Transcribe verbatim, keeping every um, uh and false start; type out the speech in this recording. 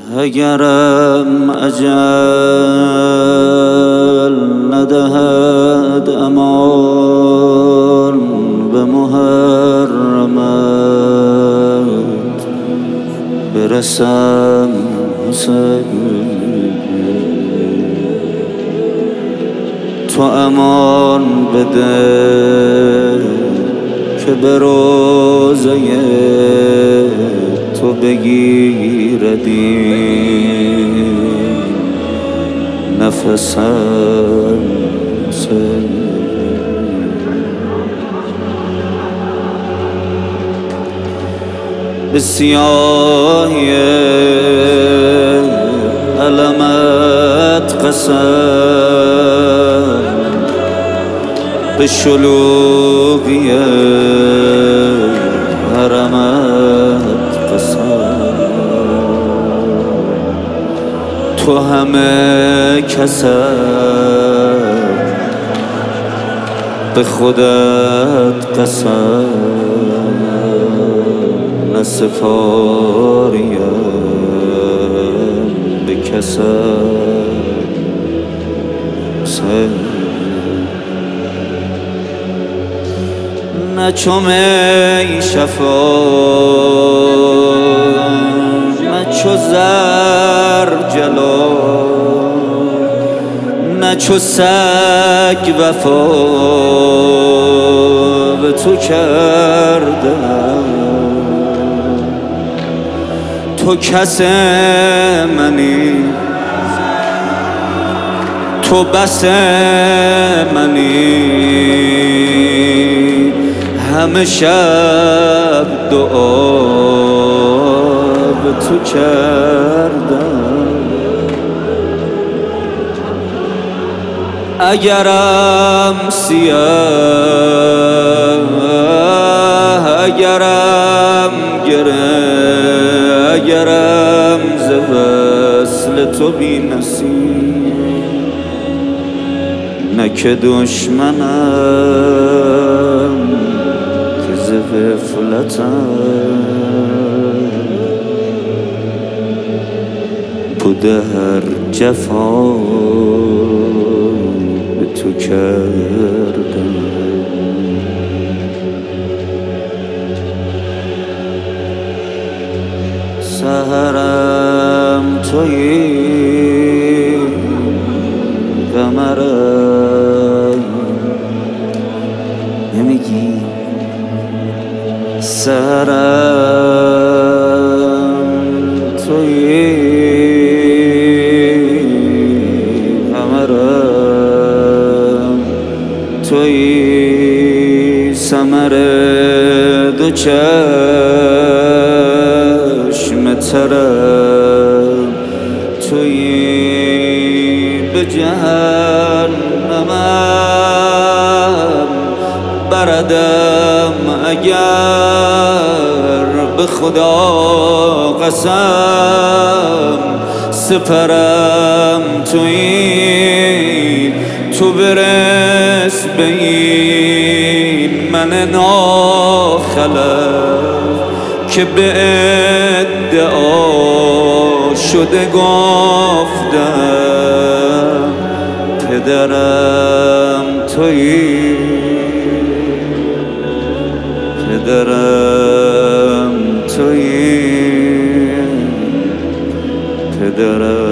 اگرم اجل ندهد امان به محرمت برسم حسین، تو امان بده که به روزه تو بگیردیم نفسم. به سیاهی علمت قسم، به شلوغی حرمت قسم، تو همه کسم به خودت قسم، نه سپاریم به کسم. نه چو می شفا، نه چو زر جلا، نه چو سگ وفا به تو کردم. تو کس منی، تو بس منی، همه شب دعا به تو کردم. اگرم سیاه، اگرم گره، اگرم ز وصل تو بی نصیب، نه که دشمنم که ز غفلتم بوده هر جفا به تو کردم. سحرم تویی، قمرم نمیگی، سحرم تویی، قمرم تویی، ثمر دو چشم ترم تویی، به جهنمم بردم اگر به خدا قسم. سپرم تویی، تو برس به این من ناخلف که به ادعا شده گفتم پدرم تویی، پدرم تویی، پدرم